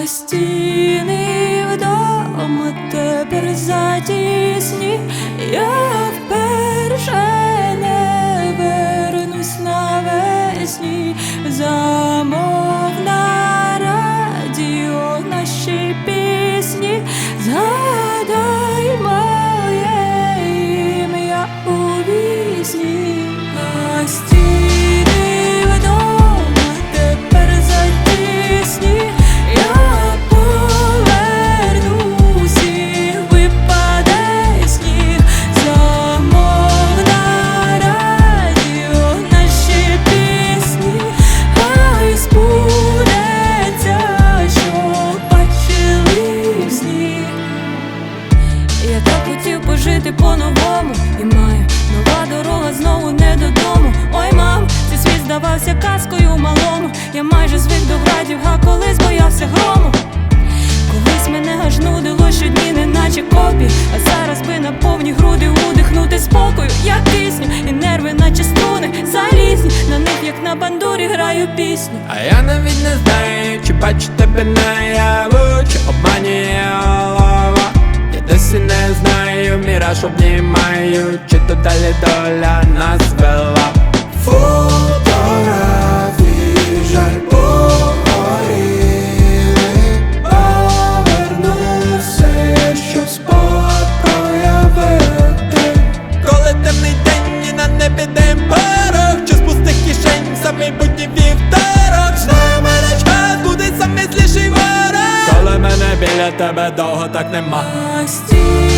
А стіни вдома тепер затісні, я вперше не вернусь навесні. Замов на радіо наші пісні, згадай моє ім'я у вісні. А стіни вдома тепер затісні, я повернусь, і випаде сніг. Замов на радіо наші пісні, хай збудеться, що бачили в сні. Я так хотів пожити по-новому, і маю нова дорога знову не додому. Ой, мам, цей світ здавався казкою малому. Я майже звик до градів, а колись боявся грому. Колись мене аж нудило щодні, неначе копії. А зараз би на повні груди удихнути спокою, як кисню, і нерви наче струни залізні. На них, як на бандурі, граю пісню. А я навіть не знаю, чи бачу тебе наяву, чи обманює голова. Я досі не знаю, міраж обнімаю, чи то далі доля нас вела. Фотографії жаль погоріли, повернуся, щоб спогад проявити. Коли темний день і на небі дим порох, чи з пустих кишень за майбутній вівторок. Знаю, мене час буде самий зліший ворог, коли мене біля тебе довго так нема. А стіни